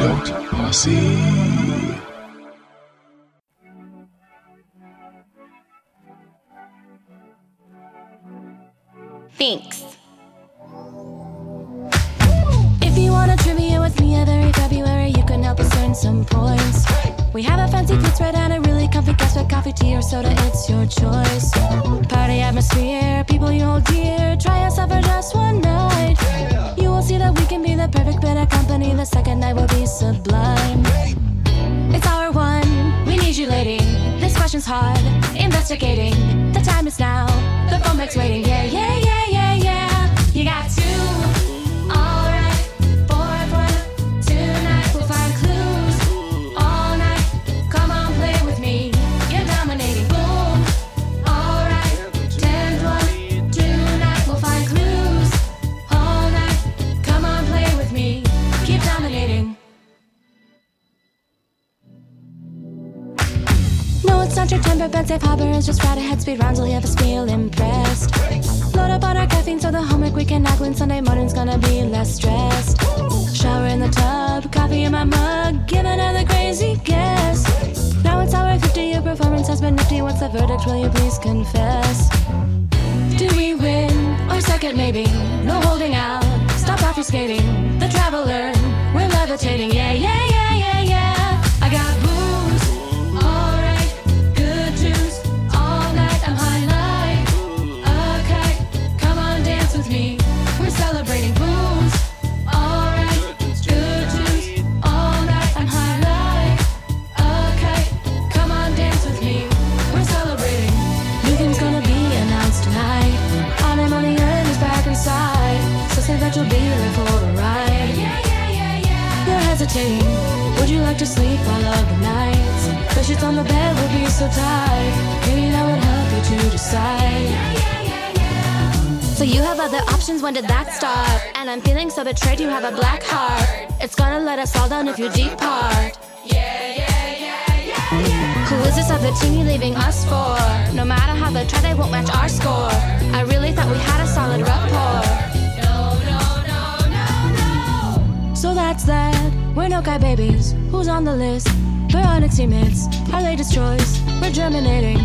Cult Posse. Thanks. If you want a trivia with me every February, you can help us earn some points. We have a fancy food spread and a really comfy guest with coffee, tea, or soda, it's your choice. Party atmosphere, people you hold dear. Try us out for just one night. You will see that we can be the perfect bit of company. The second night will be sublime. It's hour one, we need you, lady. This question's hard, investigating. The time is now, the phone back's waiting. Yeah, yeah, yeah, yeah, yeah. You got two, alright. Fourth one, tonight we'll find clues. All night, come on, play with me. You're dominating, boom. Alright, 10th one, tonight we'll find clues. All night, come on, play with me. Keep dominating. No, it's not your time, but bed safe harbor is just right ahead. Speed rounds will leave us feel impressed. Load up on our caffeine so the homework we can knack when Sunday morning's gonna be less stressed. Shower in the tub, coffee in my mug, give another crazy guess. Now it's hour 50, your performance has been nifty. What's the verdict, will you please confess? Did we win, or second maybe? No holding out, stop off your skating. The traveler, we're levitating. Yeah, yeah, yeah, yeah, yeah. I got booze, alright, good juice. All night I'm high life, okay. Come on, dance with me, we're celebrating. Booze, alright, good juice. All night I'm high life, okay. Come on, dance with me, we're celebrating. New thing's gonna be announced tonight. Our name on the earth is back inside, so say that you'll be there for the ride. Yeah, yeah, yeah, yeah. You're hesitating, would you like to sleep all of the nights? The sheets on the bed would be so tight, maybe that would help you to decide. Yeah, yeah, yeah, yeah. So you have other options, when did that start? And I'm feeling so betrayed, you have a black heart. It's gonna let us all down if you depart. Yeah, yeah, yeah, yeah, yeah. Who is this other team you leaving us for? No matter how they try, they won't match our score. I really thought we had a solid rapport. No, no, no, no, no. So that's that, we're no guy babies. Who's on the list? We're Onyx teammates, our latest choice. We're germinating.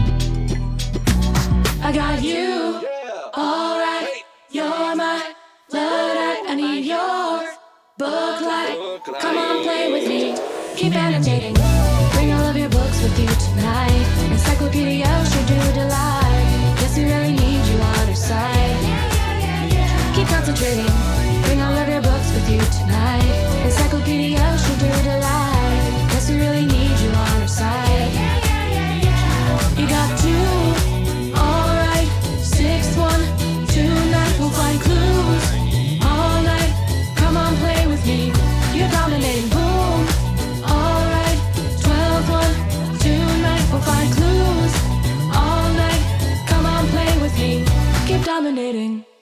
I got you, alright. You're my Luddite, I need your book light. Come on, play with me, keep annotating. Bring all of your books with you tonight. Encyclopedia sure do delight. Guess we really need you on our side. Keep concentrating. Bring all of your books with you tonight. Encyclopedia sure do delight. Guess we really need you on our side. You got two, alright. Sixth one, tonight we'll find clues. All night, come on, play with me. You're dominating, boom. Alright, 12th one, tonight we'll find clues. All night, come on, play with me. Keep dominating.